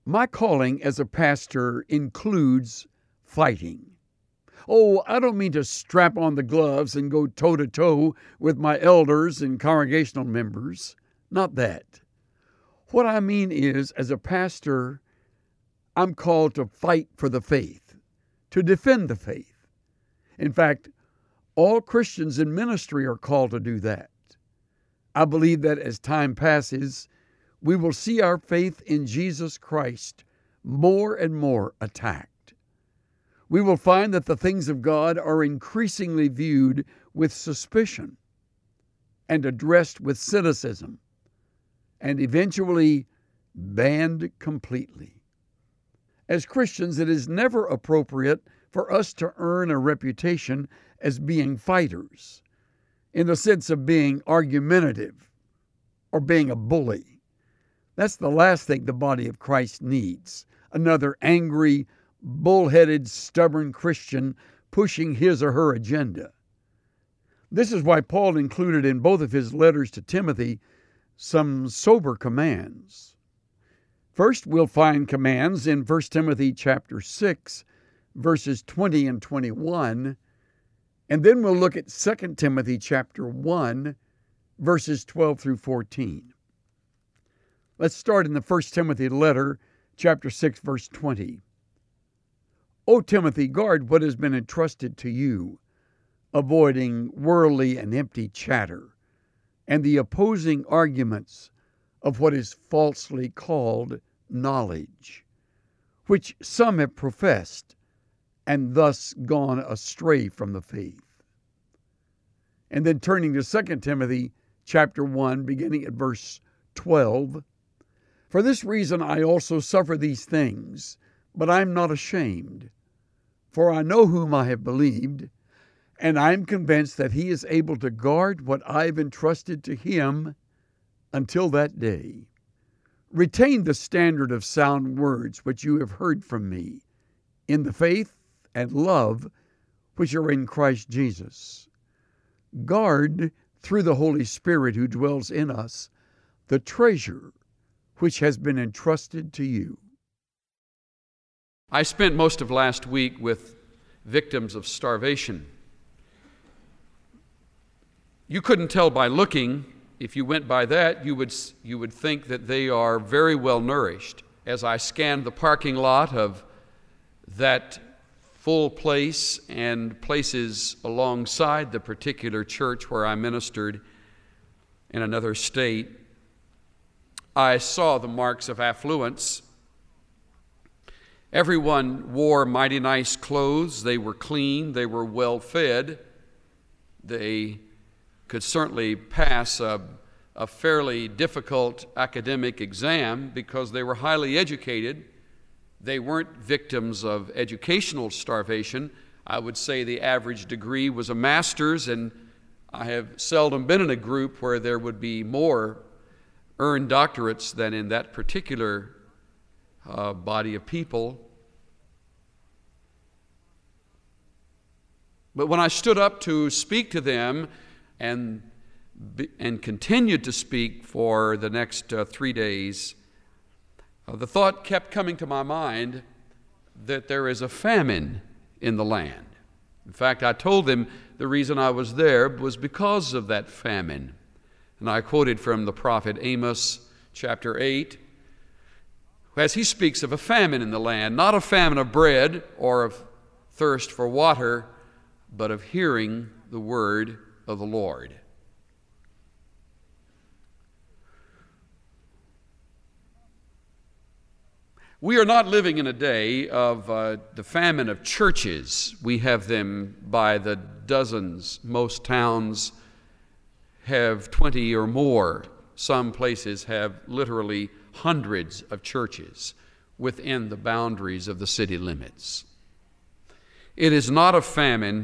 My calling as a pastor includes fighting. Oh, I don't mean to strap on the gloves and go toe to toe with my elders and congregational members. Not that. What I mean is, as a pastor, I'm called to fight for the faith, to defend the faith. In fact, all Christians in ministry are called to do that. I believe that as time passes, we will see our faith in Jesus Christ more and more attacked. We will find that the things of God are increasingly viewed with suspicion and addressed with cynicism and eventually banned completely. As Christians, it is never appropriate for us to earn a reputation as being fighters, in the sense of being argumentative or being a bully. That's the last thing the body of Christ needs, another angry, bullheaded, stubborn Christian pushing his or her agenda. This is why Paul included in both of his letters to Timothy some sober commands. First, we'll find commands in 1 Timothy chapter 6, verses 20 and 21, and then we'll look at 2 Timothy chapter 1, verses 12 through 14. Let's start in the 1 Timothy letter, chapter 6, verse 20. O Timothy, guard what has been entrusted to you, avoiding worldly and empty chatter, and the opposing arguments of what is falsely called knowledge, which some have professed, and thus gone astray from the faith. And then turning to 2 Timothy chapter 1, beginning at verse 12, for this reason I also suffer these things, but I am not ashamed, for I know whom I have believed, and I am convinced that he is able to guard what I have entrusted to him until that day. Retain the standard of sound words which you have heard from me, in the faith and love which are in Christ Jesus. Guard, through the Holy Spirit who dwells in us, the treasure which has been entrusted to you. I spent most of last week with victims of starvation. You couldn't tell by looking. If you went by that, you would think that they are very well nourished. As I scanned the parking lot of that full place and places alongside the particular church where I ministered in another state, I saw the marks of affluence. Everyone wore mighty nice clothes. They were clean. They were well fed. They could certainly pass a fairly difficult academic exam because they were highly educated. They weren't victims of educational starvation. I would say the average degree was a master's, and I have seldom been in a group where there would be more earned doctorates than in that particular body of people. But when I stood up to speak to them and continued to speak for the next 3 days, the thought kept coming to my mind that there is a famine in the land. In fact, I told them the reason I was there was because of that famine. And I quoted from the prophet Amos chapter 8, as he speaks of a famine in the land, not a famine of bread or of thirst for water, but of hearing the word of the Lord. We are not living in a day of the famine of churches. We have them by the dozens. Most towns have 20 or more. Some places have literally hundreds of churches within the boundaries of the city limits. It is not a famine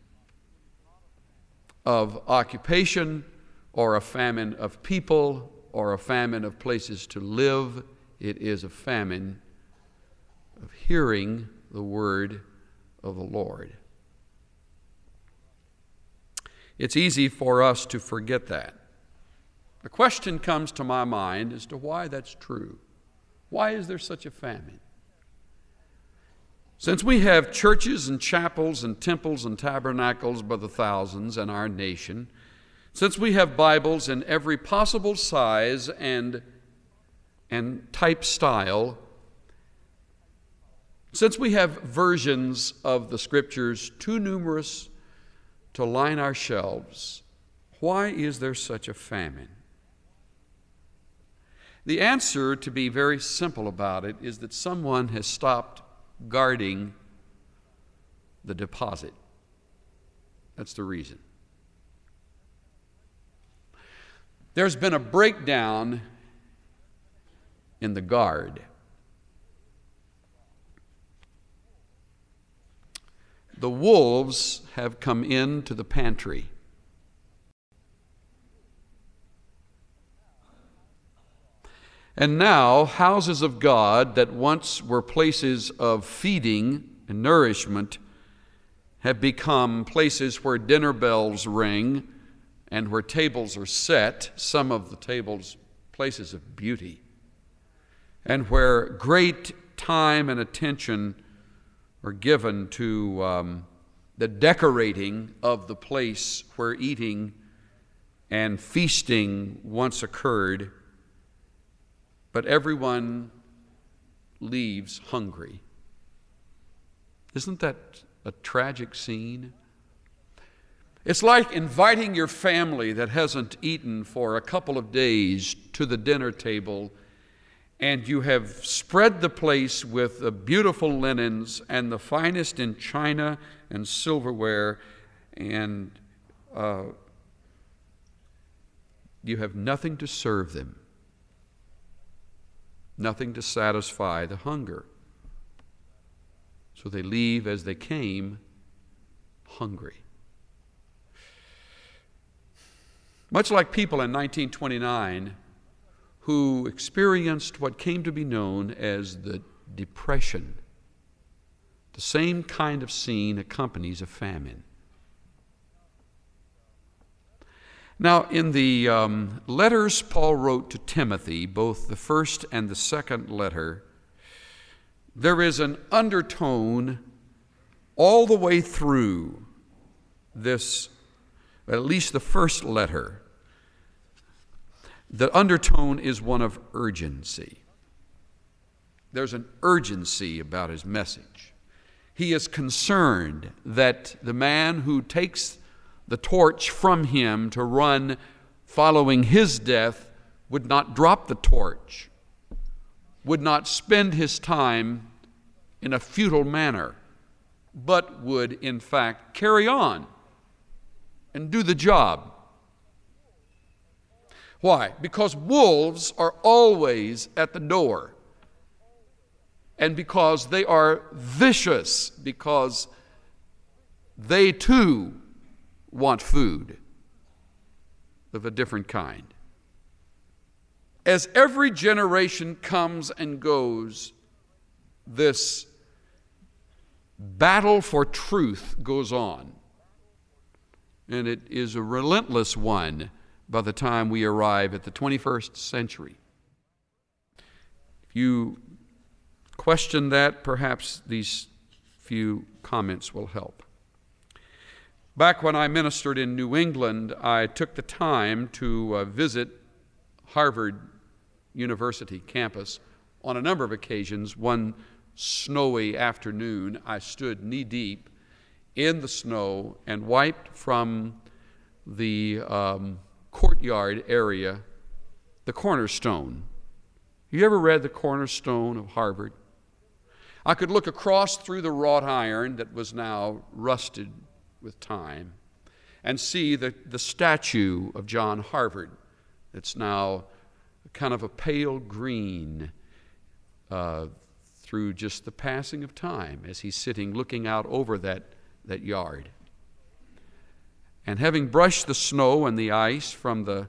of occupation or a famine of people or a famine of places to live. It is a famine of hearing the word of the Lord. It's easy for us to forget that. The question comes to my mind as to why that's true. Why is there such a famine? Since we have churches and chapels and temples and tabernacles by the thousands in our nation, since we have Bibles in every possible size and type style, since we have versions of the Scriptures too numerous to line our shelves, why is there such a famine? The answer, to be very simple about it, is that someone has stopped guarding the deposit. That's the reason. There's been a breakdown in the guard. The wolves have come into the pantry. And now, houses of God that once were places of feeding and nourishment have become places where dinner bells ring and where tables are set, some of the tables places of beauty, and where great time and attention are given to the decorating of the place where eating and feasting once occurred. But everyone leaves hungry. Isn't that a tragic scene? It's like inviting your family that hasn't eaten for a couple of days to the dinner table, and you have spread the place with the beautiful linens and the finest in china and silverware, and you have nothing to serve them. Nothing to satisfy the hunger. So they leave as they came, hungry. Much like people in 1929 who experienced what came to be known as the Depression. The same kind of scene accompanies a famine. Now, in the letters Paul wrote to Timothy, both the first and the second letter, there is an undertone all the way through this, at least the first letter. The undertone is one of urgency. There's an urgency about his message. He is concerned that the man who takes the torch from him to run following his death would not drop the torch, would not spend his time in a futile manner, but would in fact carry on and do the job. Why? Because wolves are always at the door, and because they are vicious, because they too want food of a different kind. As every generation comes and goes, this battle for truth goes on. And it is a relentless one by the time we arrive at the 21st century. If you question that, perhaps these few comments will help. Back when I ministered in New England, I took the time to visit Harvard University campus on a number of occasions. One snowy afternoon, I stood knee-deep in the snow and wiped from the courtyard area the cornerstone. You ever read the cornerstone of Harvard? I could look across through the wrought iron that was now rusted with time and see the statue of John Harvard that's now kind of a pale green through just the passing of time as he's sitting looking out over that yard. And having brushed the snow and the ice from the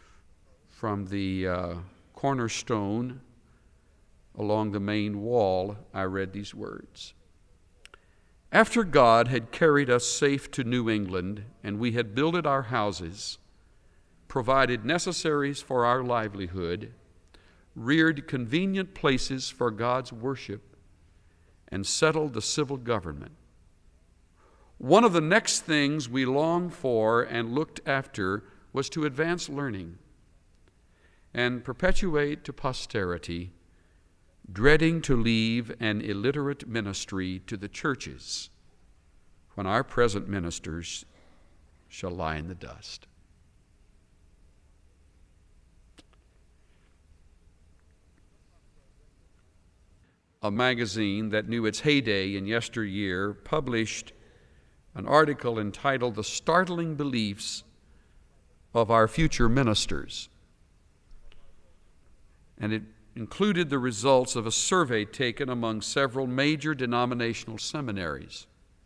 cornerstone along the main wall, I read these words. After God had carried us safe to New England, and we had builded our houses, provided necessaries for our livelihood, reared convenient places for God's worship, and settled the civil government. One of the next things we longed for and looked after was to advance learning and perpetuate to posterity, dreading to leave an illiterate ministry to the churches when our present ministers shall lie in the dust. A magazine that knew its heyday in yesteryear published an article entitled "The Startling Beliefs of Our Future Ministers." And it included the results of a survey taken among several major denominational seminaries.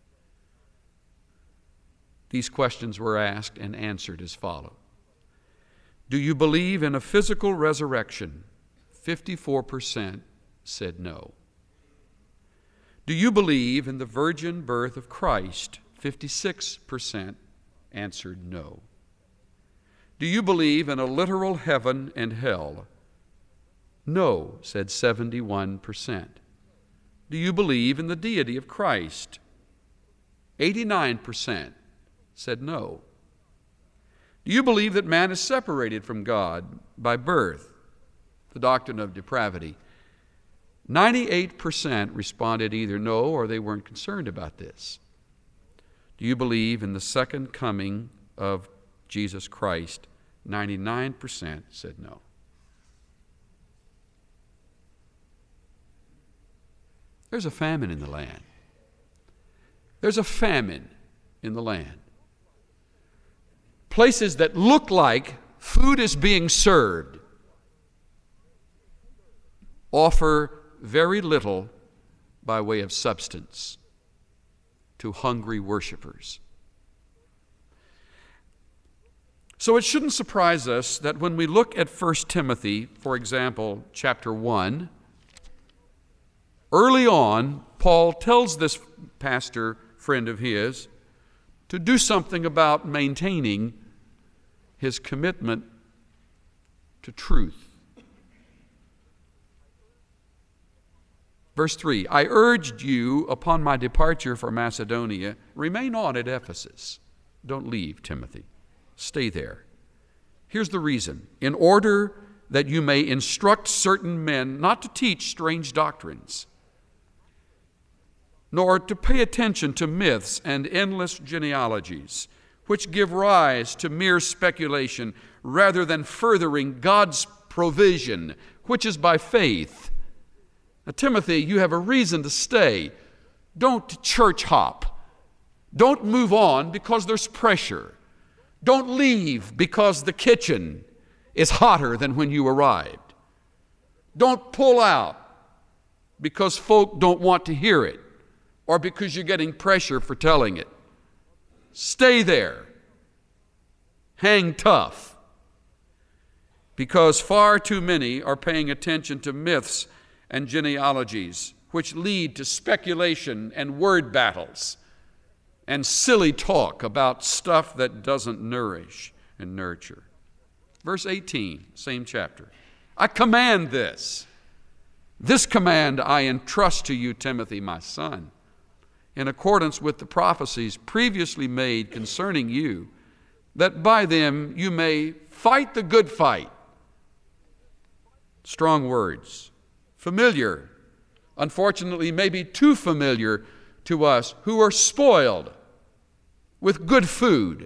These questions were asked and answered as follows. Do you believe in a physical resurrection? 54% said no. Do you believe in the virgin birth of Christ? 56% answered no. Do you believe in a literal heaven and hell? No, said 71%. Do you believe in the deity of Christ? 89% said no. Do you believe that man is separated from God by birth, the doctrine of depravity? 98% responded either no or they weren't concerned about this. Do you believe in the second coming of Jesus Christ? 99% said no. There's a famine in the land. There's a famine in the land. Places that look like food is being served offer very little by way of substance to hungry worshipers. So it shouldn't surprise us that when we look at 1 Timothy, for example, chapter 1, early on, Paul tells this pastor friend of his to do something about maintaining his commitment to truth. Verse 3, I urged you upon my departure for Macedonia, remain on at Ephesus. Don't leave, Timothy. Stay there. Here's the reason. In order that you may instruct certain men not to teach strange doctrines, nor to pay attention to myths and endless genealogies, which give rise to mere speculation rather than furthering God's provision, which is by faith. Now, Timothy, you have a reason to stay. Don't church hop. Don't move on because there's pressure. Don't leave because the kitchen is hotter than when you arrived. Don't pull out because folk don't want to hear it or because you're getting pressure for telling it. Stay there. Hang tough. Because far too many are paying attention to myths and genealogies, which lead to speculation and word battles and silly talk about stuff that doesn't nourish and nurture. Verse 18, same chapter. I command this. This command I entrust to you, Timothy, my son, in accordance with the prophecies previously made concerning you, that by them you may fight the good fight. Strong words. Familiar, unfortunately, maybe too familiar to us who are spoiled with good food.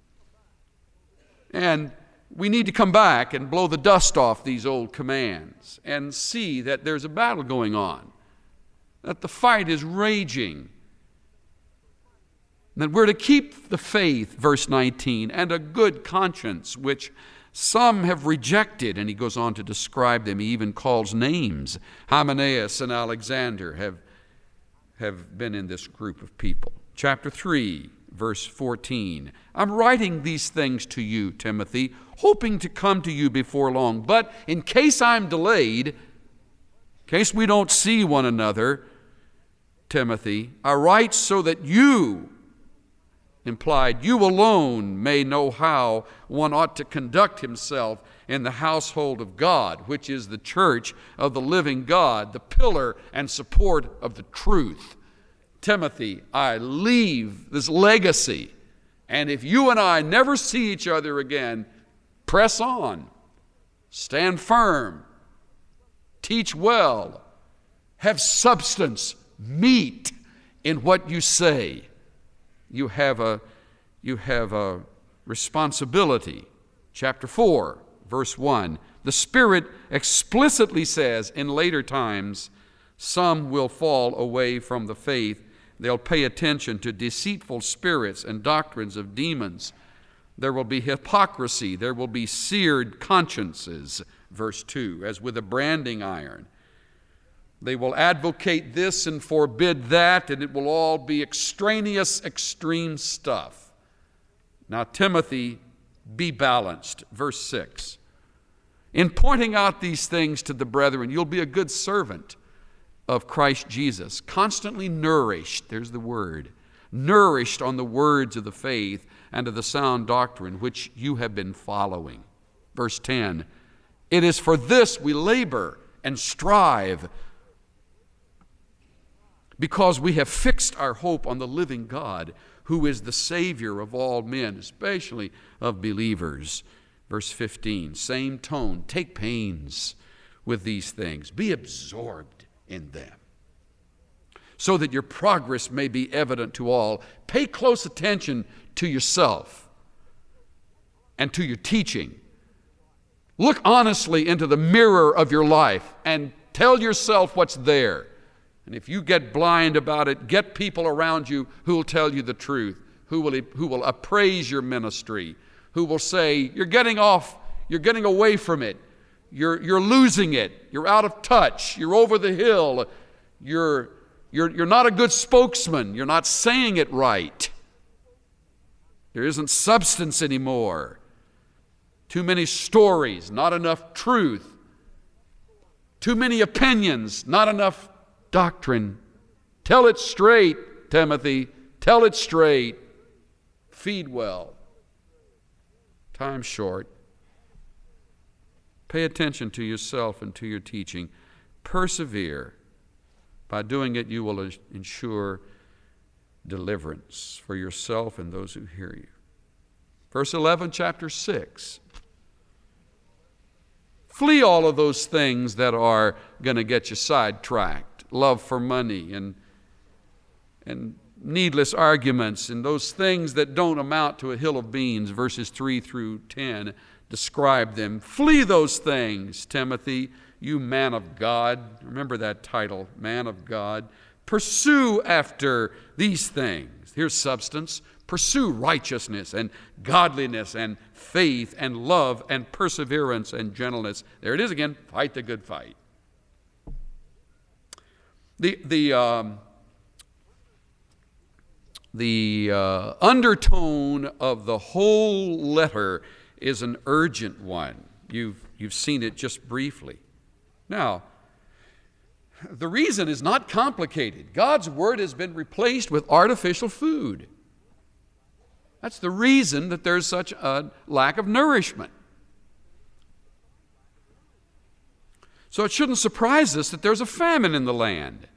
And we need to come back and blow the dust off these old commands and see that there's a battle going on, that the fight is raging, that we're to keep the faith, verse 19, and a good conscience, which some have rejected, and he goes on to describe them. He even calls names. Hymenaeus and Alexander have been in this group of people. Chapter 3, verse 14. I'm writing these things to you, Timothy, hoping to come to you before long. But in case I'm delayed, in case we don't see one another, Timothy, I write so that you implied, you alone may know how one ought to conduct himself in the household of God, which is the church of the living God, the pillar and support of the truth. Timothy, I leave this legacy, and if you and I never see each other again, press on, stand firm, teach well, have substance, meat in what you say. You have a responsibility. Chapter 4, verse 1. The Spirit explicitly says in later times, some will fall away from the faith. They'll pay attention to deceitful spirits and doctrines of demons. There will be hypocrisy. There will be seared consciences, verse 2, as with a branding iron. They will advocate this and forbid that, and it will all be extraneous, extreme stuff. Now, Timothy, be balanced. Verse 6. In pointing out these things to the brethren, you'll be a good servant of Christ Jesus, constantly nourished, there's the word, nourished on the words of the faith and of the sound doctrine which you have been following. Verse 10. It is for this we labor and strive, because we have fixed our hope on the living God, who is the Savior of all men, especially of believers. Verse 15, same tone. Take pains with these things. Be absorbed in them, so that your progress may be evident to all. Pay close attention to yourself and to your teaching. Look honestly into the mirror of your life and tell yourself what's there. And if you get blind about it, get people around you who will tell you the truth, who will appraise your ministry, who will say, you're getting away from it, you're losing it, you're out of touch, you're over the hill, you're not a good spokesman, you're not saying it right. There isn't substance anymore. Too many stories, not enough truth. Too many opinions, not enough doctrine. Tell it straight, Timothy. Tell it straight. Feed well. Time's short. Pay attention to yourself and to your teaching. Persevere. By doing it, you will ensure deliverance for yourself and those who hear you. Verse 11, chapter 6. Flee all of those things that are going to get you sidetracked. Love for money and needless arguments and those things that don't amount to a hill of beans. Verses 3 through 10 describe them. Flee those things, Timothy, you man of God. Remember that title, man of God. Pursue after these things. Here's substance. Pursue righteousness and godliness and faith and love and perseverance and gentleness. There it is again. Fight the good fight. The undertone of the whole letter is an urgent one. You've seen it just briefly. Now, the reason is not complicated. God's word has been replaced with artificial food. That's the reason that there's such a lack of nourishment. So it shouldn't surprise us that there's a famine in the land.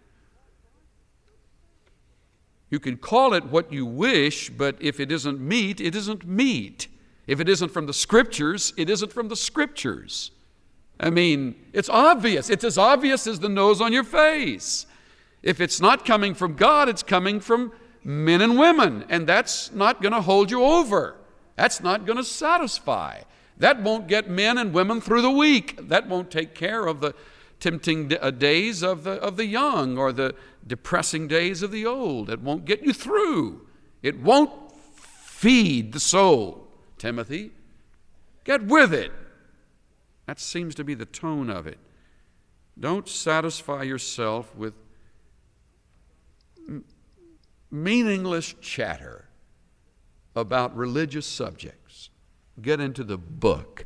You can call it what you wish, but if it isn't meat, it isn't meat. If it isn't from the Scriptures, it isn't from the Scriptures. I mean, it's obvious. It's as obvious as the nose on your face. If it's not coming from God, it's coming from men and women, and that's not going to hold you over. That's not going to satisfy. That won't get men and women through the week. That won't take care of the tempting days of the young or the depressing days of the old. It won't get you through. It won't feed the soul. Timothy, get with it. That seems to be the tone of it. Don't satisfy yourself with meaningless chatter about religious subjects. Get into the book.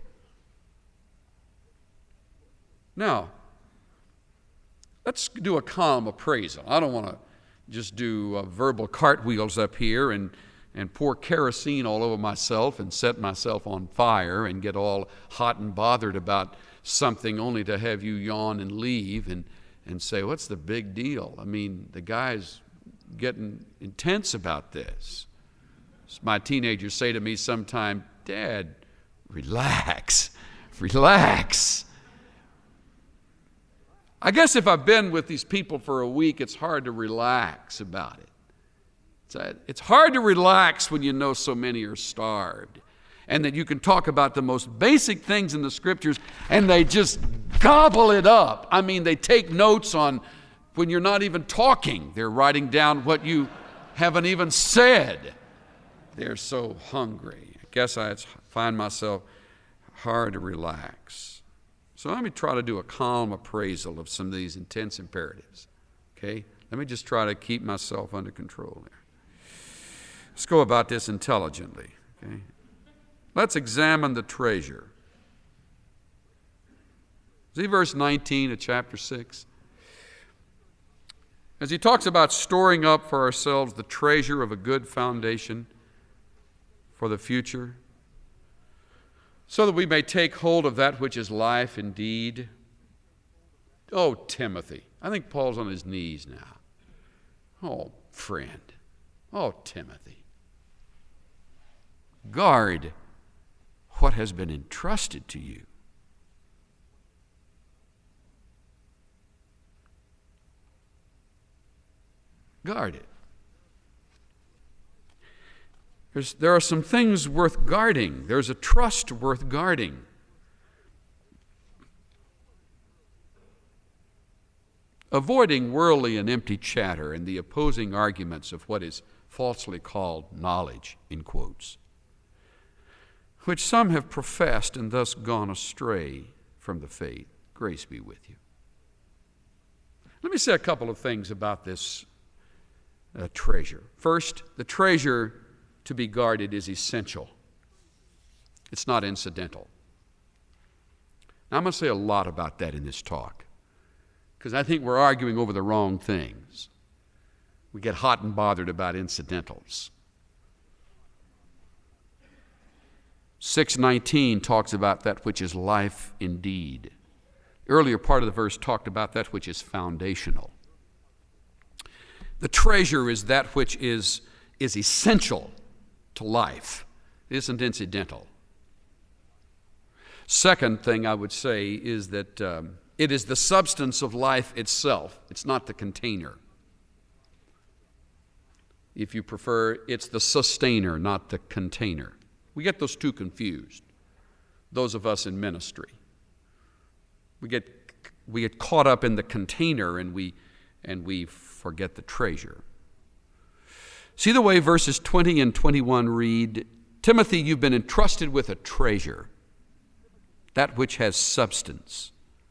Now, let's do a calm appraisal. I don't want to just do verbal cartwheels up here and and pour kerosene all over myself and set myself on fire and get all hot and bothered about something only to have you yawn and leave and say, what's the big deal? I mean, the guy's getting intense about this. My teenagers say to me sometime, Dad, relax. I guess if I've been with these people for a week, it's hard to relax about it. It's hard to relax when you know so many are starved and that you can talk about the most basic things in the Scriptures and they just gobble it up. I mean, they take notes on when you're not even talking. They're writing down what you haven't even said. They're so hungry. I guess I find myself hard to relax. So let me try to do a calm appraisal of some of these intense imperatives. Okay? Let me just try to keep myself under control there. Let's go about this intelligently. Okay? Let's examine the treasure. See verse 19 of chapter 6? As he talks about storing up for ourselves the treasure of a good foundation for the future, so that we may take hold of that which is life indeed. Oh, Timothy. I think Paul's on his knees now. Oh, friend. Oh, Timothy. Guard what has been entrusted to you. Guard it. There are some things worth guarding. There's a trust worth guarding. Avoiding worldly and empty chatter and the opposing arguments of what is falsely called knowledge, in quotes, which some have professed and thus gone astray from the faith. Grace be with you. Let me say a couple of things about this treasure. First, the treasure to be guarded is essential. It's not incidental. Now, I'm going to say a lot about that in this talk because I think we're arguing over the wrong things. We get hot and bothered about incidentals. 6:19 talks about that which is life indeed. The earlier part of the verse talked about that which is foundational. The treasure is that which is essential to life. It isn't incidental. Second thing I would say is that it is the substance of life itself. It's not the container. If you prefer, it's the sustainer, not the container. We get those two confused, those of us in ministry. We get caught up in the container and we forget the treasure. See the way verses 20 and 21 read, Timothy, you've been entrusted with a treasure, that which has substance,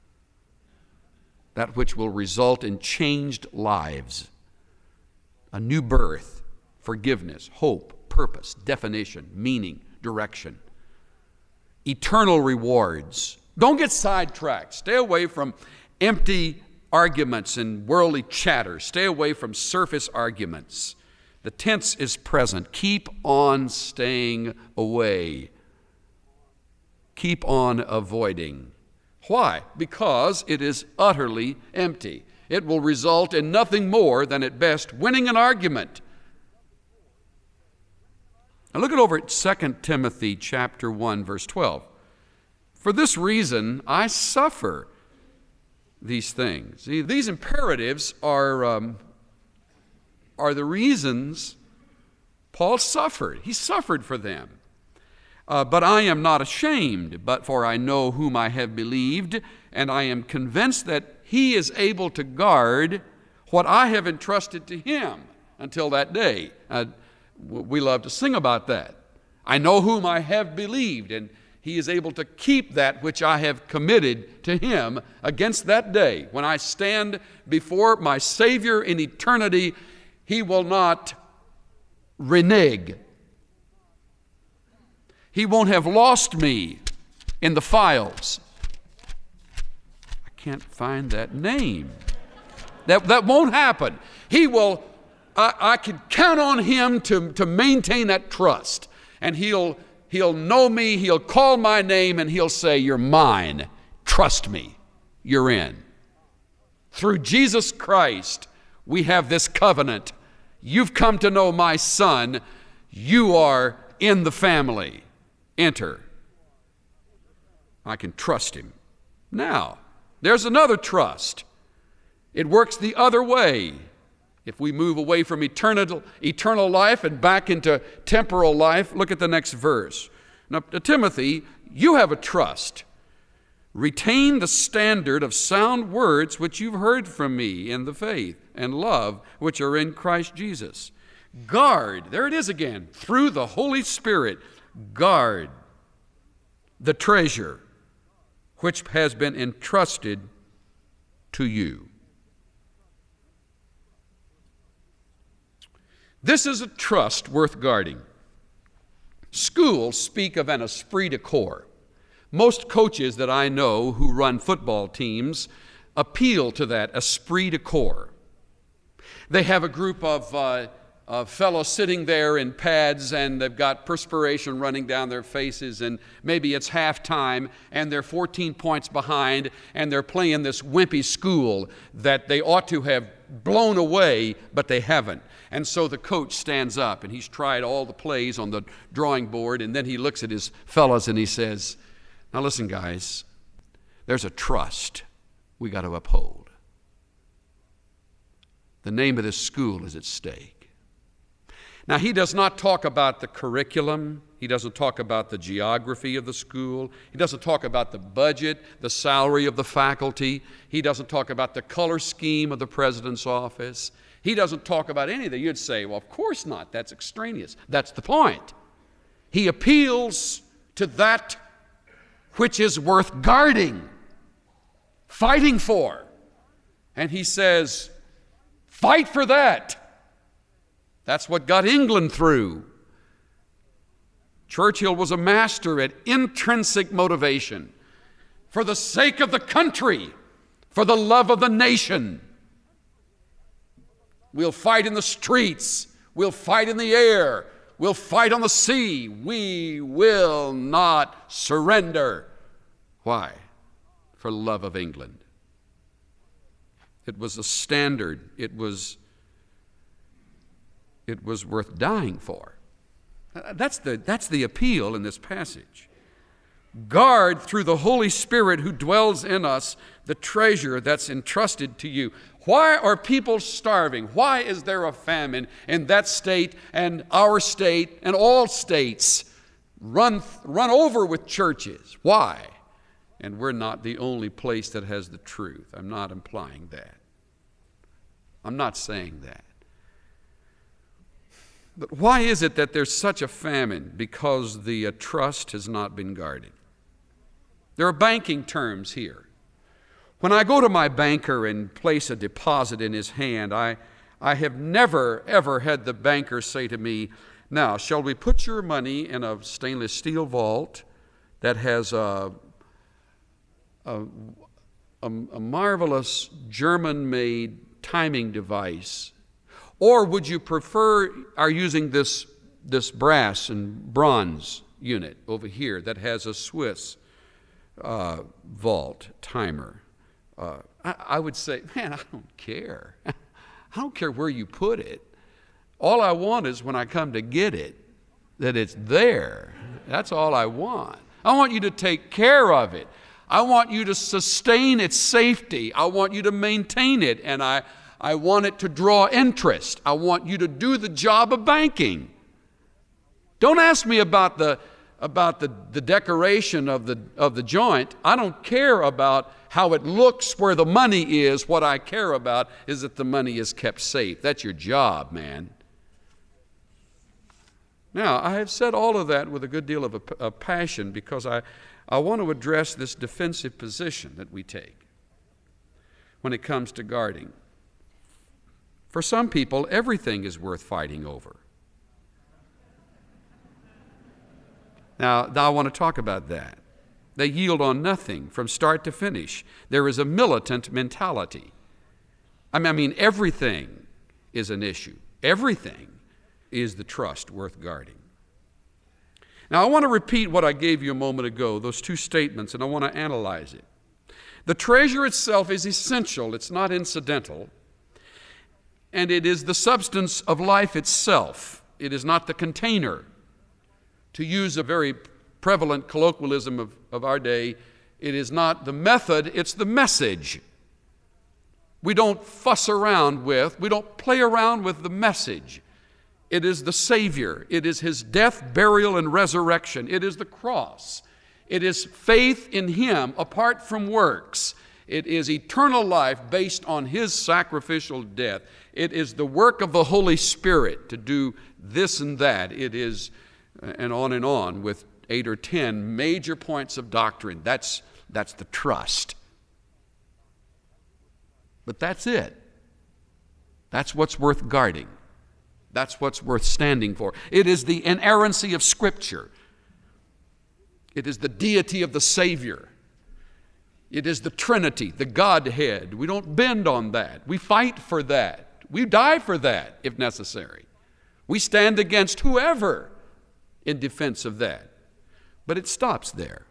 that which will result in changed lives, a new birth, forgiveness, hope, purpose, definition, meaning, direction, eternal rewards. Don't get sidetracked. Stay away from empty arguments and worldly chatter. Stay away from surface arguments. The tense is present. Keep on staying away. Keep on avoiding. Why? Because it is utterly empty. It will result in nothing more than, at best, winning an argument. Now look over at 2 Timothy chapter 1, verse 12. For this reason, I suffer these things. See, these imperatives are the reasons Paul suffered. He suffered for them. But I am not ashamed, but for I know whom I have believed, and I am convinced that he is able to guard what I have entrusted to him until that day. We love to sing about that. I know whom I have believed, and he is able to keep that which I have committed to him against that day. When I stand before my Savior in eternity, he will not renege. He won't have lost me in the files. I can't find that name. That won't happen. He will I can count on him to maintain that trust. And he'll know me, he'll call my name, and he'll say, "You're mine. Trust me. You're in." Through Jesus Christ, we have this covenant. You've come to know my Son. You are in the family. Enter. I can trust him. Now, there's another trust. It works the other way. If we move away from eternal life and back into temporal life, look at the next verse. Now, Timothy, you have a trust. Retain the standard of sound words which you've heard from me in the faith and love which are in Christ Jesus. Guard, there it is again, through the Holy Spirit, guard the treasure which has been entrusted to you. This is a trust worth guarding. Schools speak of an esprit de corps. Most coaches that I know who run football teams appeal to that esprit de corps. They have a group of fellows sitting there in pads, and they've got perspiration running down their faces, and maybe it's halftime, and they're 14 points behind, and they're playing this wimpy school that they ought to have blown away, but they haven't. And so the coach stands up, and he's tried all the plays on the drawing board, and then he looks at his fellows and he says, "Now listen, guys, there's a trust we got to uphold. The name of this school is at stake." Now, he does not talk about the curriculum. He doesn't talk about the geography of the school. He doesn't talk about the budget, the salary of the faculty. He doesn't talk about the color scheme of the president's office. He doesn't talk about anything. You'd say, well, of course not. That's extraneous. That's the point. He appeals to that which is worth guarding, fighting for. And he says, fight for that. That's what got England through. Churchill was a master at intrinsic motivation. For the sake of the country, for the love of the nation. We'll fight in the streets. We'll fight in the air. We'll fight on the sea. We will not surrender. Why? For love of England. It was a standard. It was worth dying for. That's the appeal in this passage. Guard through the Holy Spirit who dwells in us the treasure that's entrusted to you. Why are people starving? Why is there a famine in that state and our state and all states run over with churches? Why? And we're not the only place that has the truth. I'm not implying that. I'm not saying that. But why is it that there's such a famine? Because the trust has not been guarded. There are banking terms here. When I go to my banker and place a deposit in his hand, I have never, ever had the banker say to me, "Now, shall we put your money in a stainless steel vault that has a marvelous German-made timing device? Or would you prefer our using this brass and bronze unit over here that has a Swiss vault timer?" I would say, man, I don't care. I don't care where you put it. All I want is when I come to get it, that it's there. That's all I want. I want you to take care of it. I want you to sustain its safety. I want you to maintain it, and I want it to draw interest. I want you to do the job of banking. Don't ask me about the decoration of the joint. I don't care about how it looks where the money is. What I care about is that the money is kept safe. That's your job, man. Now, I have said all of that with a good deal of passion because I want to address this defensive position that we take when it comes to guarding. For some people, everything is worth fighting over. Now I want to talk about that. They yield on nothing from start to finish. There is a militant mentality. I mean, everything is an issue. everything is the trust worth guarding. Now, I want to repeat what I gave you a moment ago, those two statements, and I want to analyze it. The treasure itself is essential. It's not incidental. And it is the substance of life itself. It is not the container. To use a very prevalent colloquialism of our day, it is not the method, it's the message. We don't fuss around with, we don't play around with the message. It is the Savior. It is His death, burial, and resurrection. It is the cross. It is faith in Him apart from works. It is eternal life based on His sacrificial death. It is the work of the Holy Spirit to do this and that. It is, and on with 8 or 10 major points of doctrine. That's the trust. But that's it. That's what's worth guarding. That's what's worth standing for. It is the inerrancy of Scripture. It is the deity of the Savior. It is the Trinity, the Godhead. We don't bend on that. We fight for that. We die for that if necessary. We stand against whoever in defense of that. But it stops there.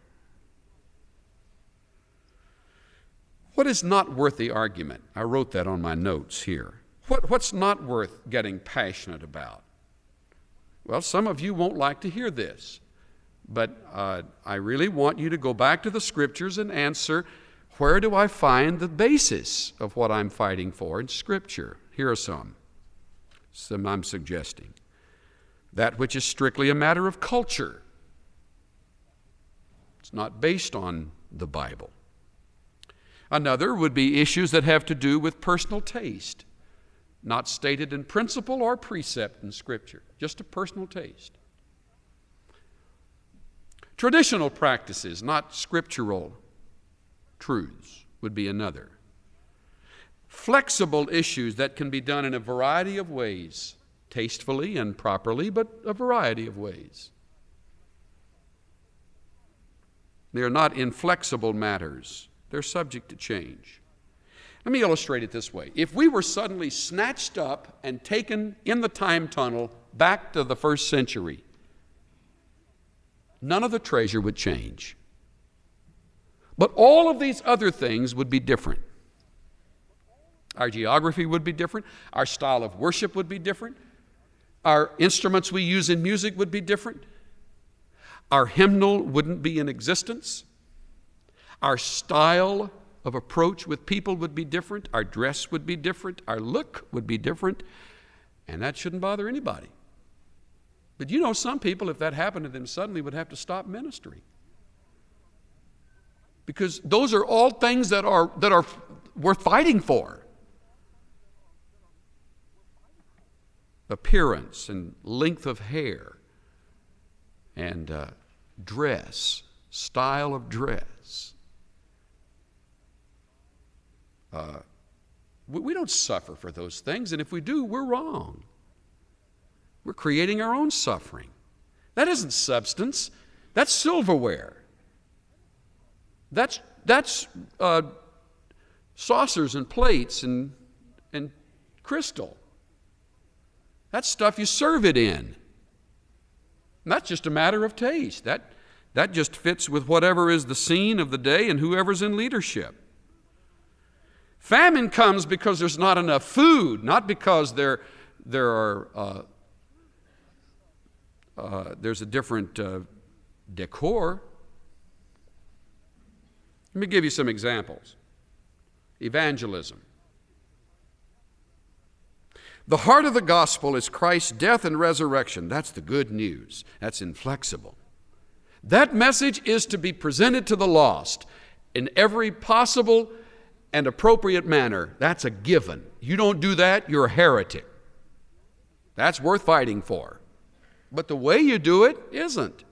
What is not worth the argument? I wrote that on my notes here. What's not worth getting passionate about? Well, some of you won't like to hear this, but I really want you to go back to the Scriptures and answer, where do I find the basis of what I'm fighting for in Scripture? Here are some I'm suggesting. That which is strictly a matter of culture. It's not based on the Bible. Another would be issues that have to do with personal taste, not stated in principle or precept in Scripture, just a personal taste. Traditional practices, not scriptural truths, would be another. Flexible issues that can be done in a variety of ways, tastefully and properly, but a variety of ways. They are not inflexible matters. They're subject to change. Let me illustrate it this way. If we were suddenly snatched up and taken in the time tunnel back to the first century, none of the treasure would change. But all of these other things would be different. Our geography would be different. Our style of worship would be different. Our instruments we use in music would be different. Our hymnal wouldn't be in existence. Our style of approach with people would be different. Our dress would be different. Our look would be different. And that shouldn't bother anybody. But you know, some people, if that happened to them suddenly, would have to stop ministry. Because those are all things that are worth fighting for. Appearance and length of hair and dress, style of dress. We don't suffer for those things, and if we do, we're wrong. We're creating our own suffering. That isn't substance. That's silverware. That's saucers and plates and crystal. That's stuff you serve it in. And that's just a matter of taste. That just fits with whatever is the scene of the day and whoever's in leadership. Famine comes because there's not enough food, not because there's a different decor. Let me give you some examples. Evangelism. The heart of the gospel is Christ's death and resurrection. That's the good news. That's inflexible. That message is to be presented to the lost in every possible and appropriate manner. That's a given. You don't do that, you're a heretic. That's worth fighting for. But the way you do it isn't.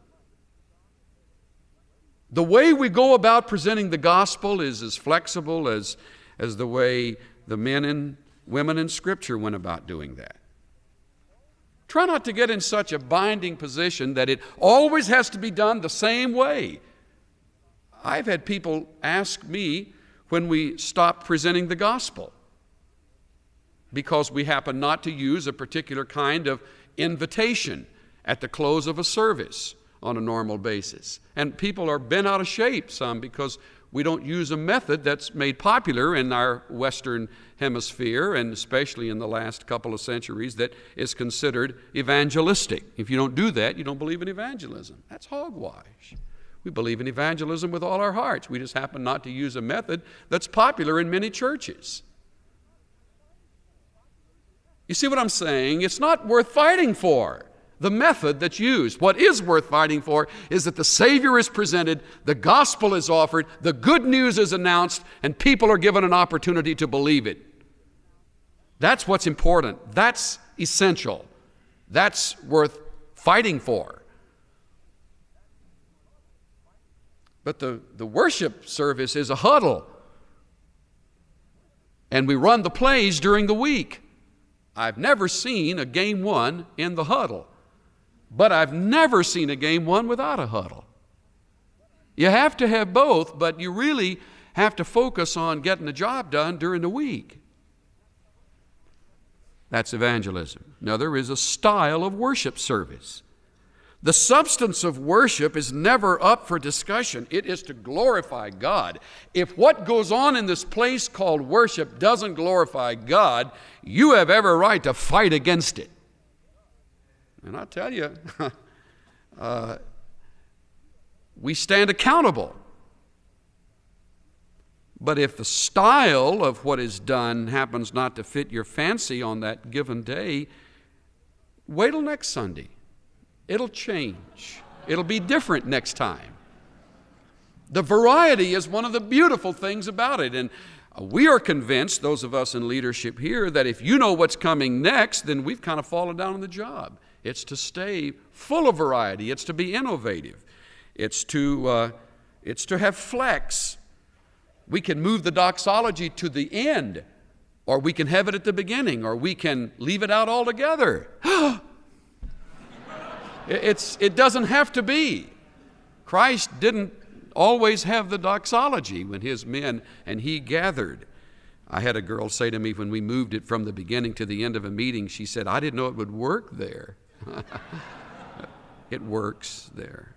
The way we go about presenting the gospel is as flexible as the way the men and women in Scripture went about doing that. Try not to get in such a binding position that it always has to be done the same way. I've had people ask me when we stop presenting the gospel. because we happen not to use a particular kind of invitation at the close of a service on a normal basis. And people are bent out of shape, some, because we don't use a method that's made popular in our Western hemisphere, and especially in the last couple of centuries, that is considered evangelistic. If you don't do that, you don't believe in evangelism. That's hogwash. We believe in evangelism with all our hearts. We just happen not to use a method that's popular in many churches. You see what I'm saying? It's not worth fighting for, the method that's used. What is worth fighting for is that the Savior is presented, the gospel is offered, the good news is announced, and people are given an opportunity to believe it. That's what's important. That's essential. That's worth fighting for. But the worship service is a huddle. And we run the plays during the week. I've never seen a game won in the huddle. But I've never seen a game won without a huddle. You have to have both, but you really have to focus on getting the job done during the week. That's evangelism. Now, there is a style of worship service. The substance of worship is never up for discussion. It is to glorify God. If what goes on in this place called worship doesn't glorify God, you have every right to fight against it. And I'll tell you, we stand accountable. But if the style of what is done happens not to fit your fancy on that given day, wait till next Sunday. It'll change. It'll be different next time. The variety is one of the beautiful things about it. And we are convinced, those of us in leadership here, that if you know what's coming next, then we've kind of fallen down on the job. It's to stay full of variety. It's to be innovative. It's to have flex. We can move the doxology to the end, or we can have it at the beginning, or we can leave it out altogether. It doesn't have to be. Christ didn't always have the doxology when his men and he gathered. I had a girl say to me when we moved it from the beginning to the end of a meeting, she said, I didn't know it would work there. It works there.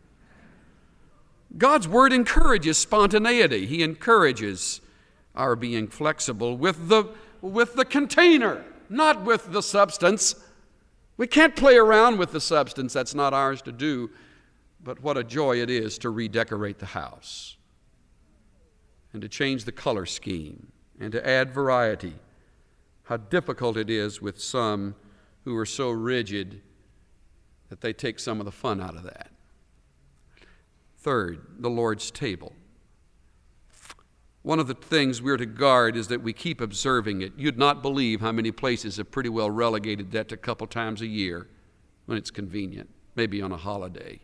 God's Word encourages spontaneity. He encourages our being flexible with the container, not with the substance. We can't play around with the substance. That's not ours to do. But what a joy it is to redecorate the house and to change the color scheme and to add variety. How difficult it is with some who are so rigid that they take some of the fun out of that. Third, the Lord's table. One of the things we're to guard is that we keep observing it. You'd not believe how many places have pretty well relegated that to a couple times a year when it's convenient, maybe on a holiday.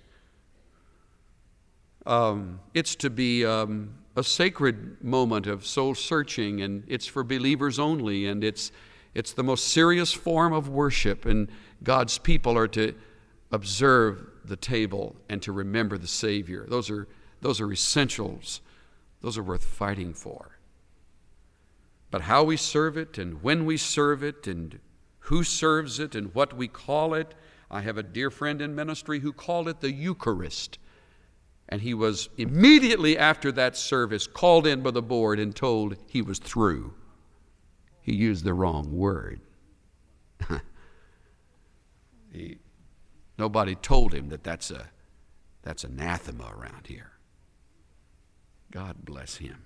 It's to be a sacred moment of soul searching, and it's for believers only, and it's the most serious form of worship, and God's people are to observe the table and to remember the Savior. Those are essentials. Those are worth fighting for. But how we serve it and when we serve it and who serves it and what we call it, I have a dear friend in ministry who called it the Eucharist. And he was immediately after that service called in by the board and told he was through. He used the wrong word. Nobody told him that's anathema around here. God bless him.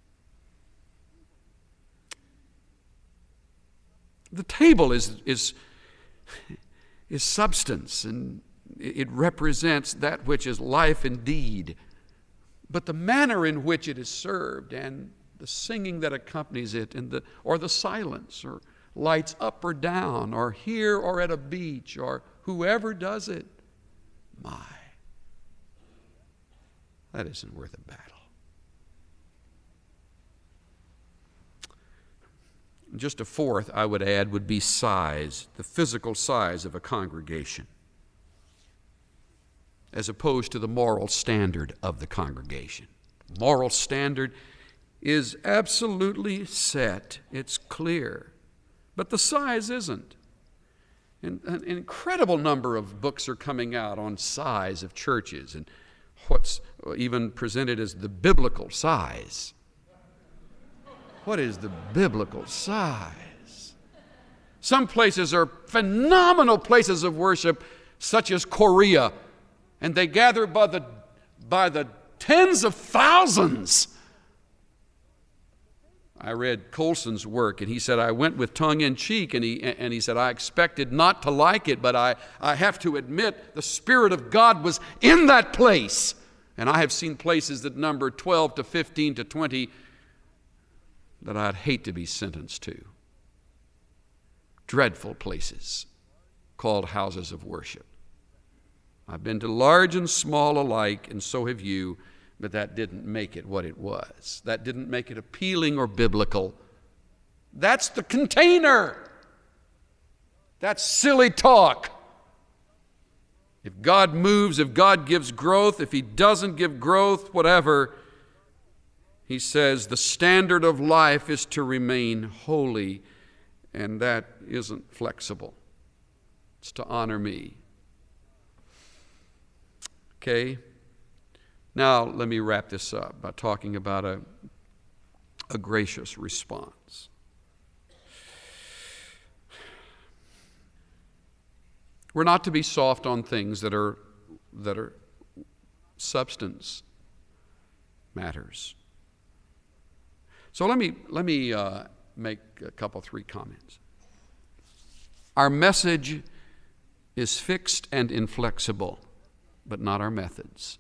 The table is substance, and it represents that which is life indeed. But the manner in which it is served and the singing that accompanies it or the silence or lights up or down or here or at a beach or whoever does it, that isn't worth a battle. Just a fourth I would add would be size, the physical size of a congregation, as opposed to the moral standard of the congregation. Moral standard is absolutely set. It's clear. but the size isn't. And an incredible number of books are coming out on size of churches and what's even presented as the biblical size. What is the biblical size? Some places are phenomenal places of worship, such as Korea, and they gather by the tens of thousands. I read Colson's work, and he said, I went with tongue-in-cheek, and he said, I expected not to like it, but I have to admit the Spirit of God was in that place. And I have seen places that number 12 to 15 to 20 that I'd hate to be sentenced to. Dreadful places called houses of worship. I've been to large and small alike, and so have you, but that didn't make it what it was. That didn't make it appealing or biblical. That's the container. That's silly talk. If God moves, if God gives growth, if He doesn't give growth, whatever, He says the standard of life is to remain holy, and that isn't flexible. It's to honor me. Okay? Now, let me wrap this up by talking about a gracious response. We're not to be soft on things that are substance matters. So let me make a couple, 3 comments. Our message is fixed and inflexible, but not our methods.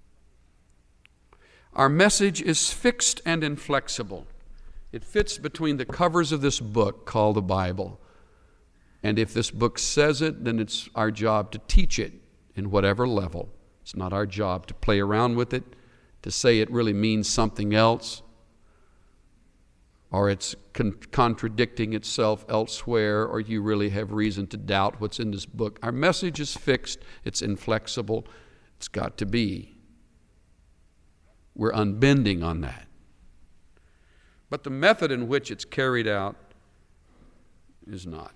Our message is fixed and inflexible. It fits between the covers of this book called the Bible. And if this book says it, then it's our job to teach it in whatever level. It's not our job to play around with it, to say it really means something else, or it's contradicting itself elsewhere, or you really have reason to doubt what's in this book. Our message is fixed. It's inflexible. It's got to be. We're unbending on that. But the method in which it's carried out is not.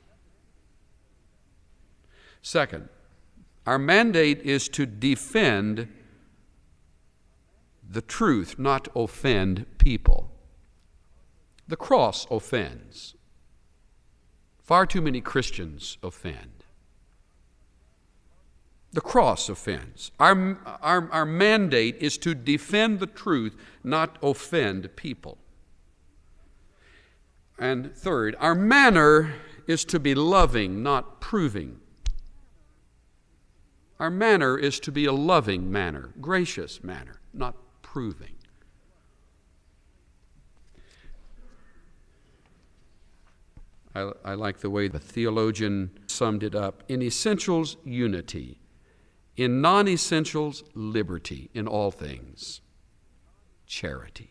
Second, our mandate is to defend the truth, not offend people. The cross offends. Far too many Christians offend. The cross offends. Our mandate is to defend the truth, not offend people. And third, our manner is to be loving, not proving. Our manner is to be a loving manner, gracious manner, not proving. I like the way the theologian summed it up. In essentials, unity. In non-essentials, liberty. In all things, charity.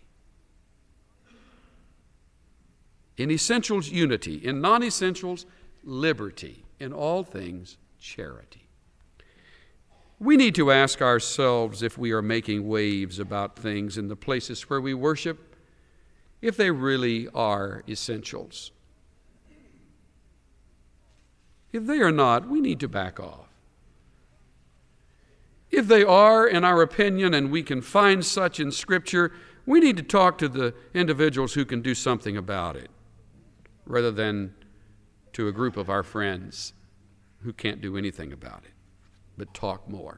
In essentials, unity. In non-essentials, liberty. In all things, charity. We need to ask ourselves if we are making waves about things in the places where we worship, if they really are essentials. If they are not, we need to back off. If they are, in our opinion, and we can find such in Scripture, we need to talk to the individuals who can do something about it, rather than to a group of our friends who can't do anything about it, but talk more.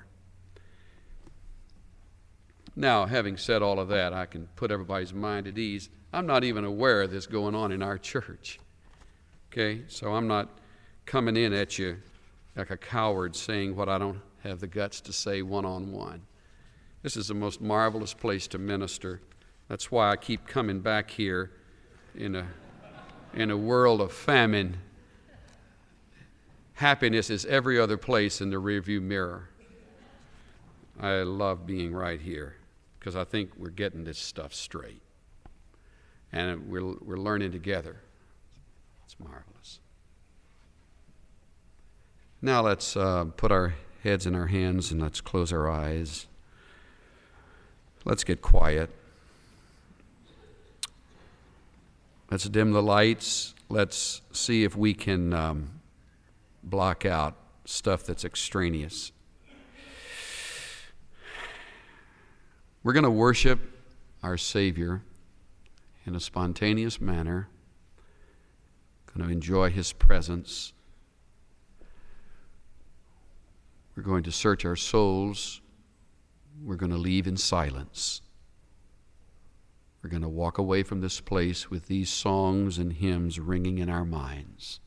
Now, having said all of that, I can put everybody's mind at ease. I'm not even aware of this going on in our church. Okay? So I'm not coming in at you like a coward saying what I don't have the guts to say one-on-one. This is the most marvelous place to minister. That's why I keep coming back here in a world of famine. Happiness is every other place in the rearview mirror. I love being right here because I think we're getting this stuff straight. And we're learning together. It's marvelous. Now let's put our heads in our hands and let's close our eyes. Let's get quiet. Let's dim the lights. let's see if we can block out stuff that's extraneous. We're going to worship our Savior in a spontaneous manner. Going to enjoy His presence. We're going to search our souls. We're going to leave in silence. We're going to walk away from this place with these songs and hymns ringing in our minds.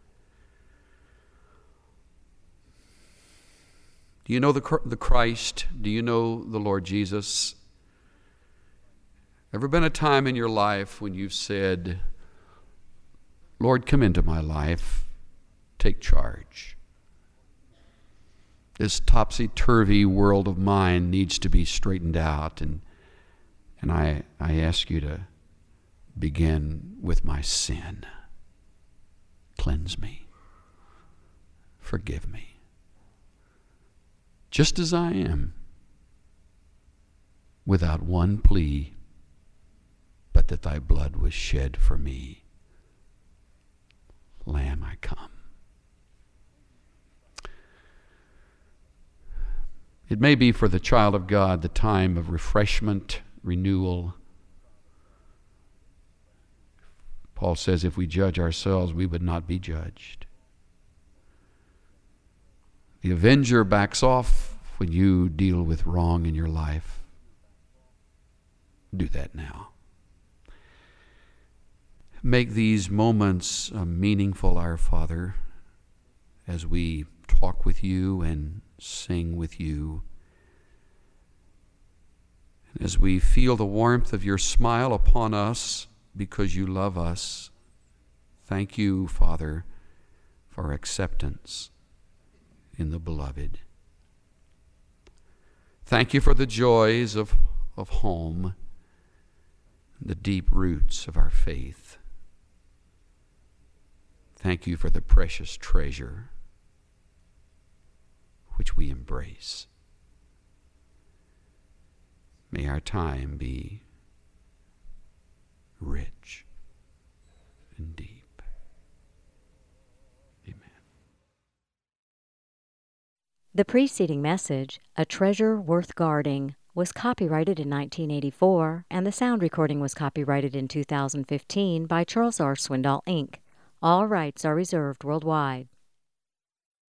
Do you know the Christ? Do you know the Lord Jesus? Ever been a time in your life when you've said, Lord, come into my life, take charge. This topsy-turvy world of mine needs to be straightened out, and I ask you to begin with my sin. Cleanse me. Forgive me. Just as I am, without one plea, but that thy blood was shed for me. Lamb, I come. It may be for the child of God the time of refreshment, renewal. Paul says if we judge ourselves, we would not be judged. The avenger backs off when you deal with wrong in your life. Do that now. Make these moments meaningful, our Father, as we talk with you and sing with you. And as we feel the warmth of your smile upon us because you love us, thank you, Father, for acceptance in the beloved. Thank you for the joys of home, the deep roots of our faith. Thank you for the precious treasure which we embrace. May our time be rich and deep. Amen. The preceding message, A Treasure Worth Guarding, was copyrighted in 1984, and the sound recording was copyrighted in 2015 by Charles R. Swindoll, Inc. All rights are reserved worldwide.